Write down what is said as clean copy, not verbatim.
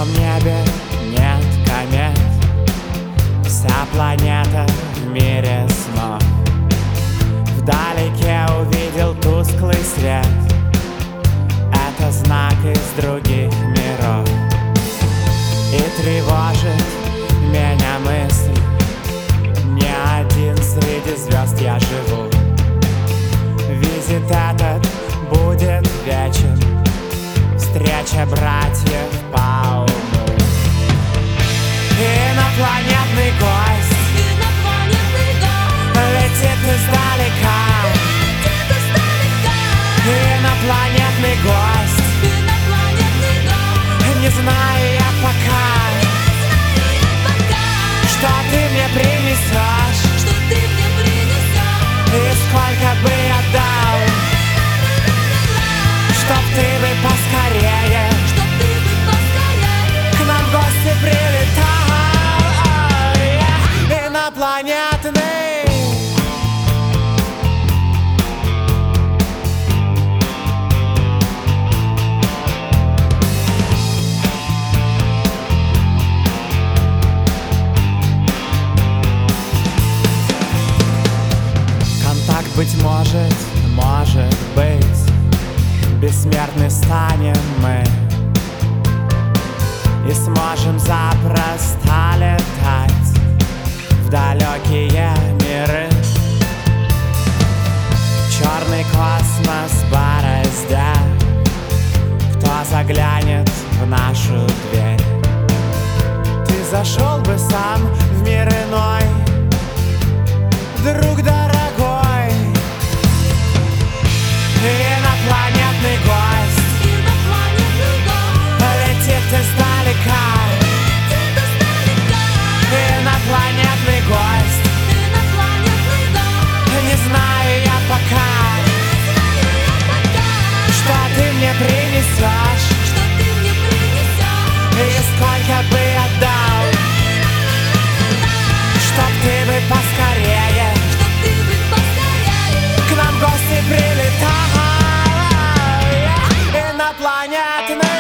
ночном небе нет комет, вся планета в мире снов. Вдалеке увидел тусклый свет, это знак из других миров. И тревожит меня мысль, не один среди звезд я живу. Визит этот будет вечен, встреча братьев по уму. Инопланетный гость летит издалека. Инопланетный гость, не знаю я пока, что ты мне принесешь и сколько бы я дал, чтоб ты бы поскорее к нам в гости прилетал. Инопланетный. Контакт, быть может, может быть, бессмертны станем мы и сможем запросто летать в далекие миры. Черный космос бороздя, кто заглянет в нашу дверь? Ты зашел бы сам в мир иной, друг дорогой. Инопланетный гость летит издалека. Инопланетный гость, не знаю я пока, что ты мне принесешь и сколько бы я дал, чтоб ты бы поскорее к нам в гости прилетал. Инопланетный.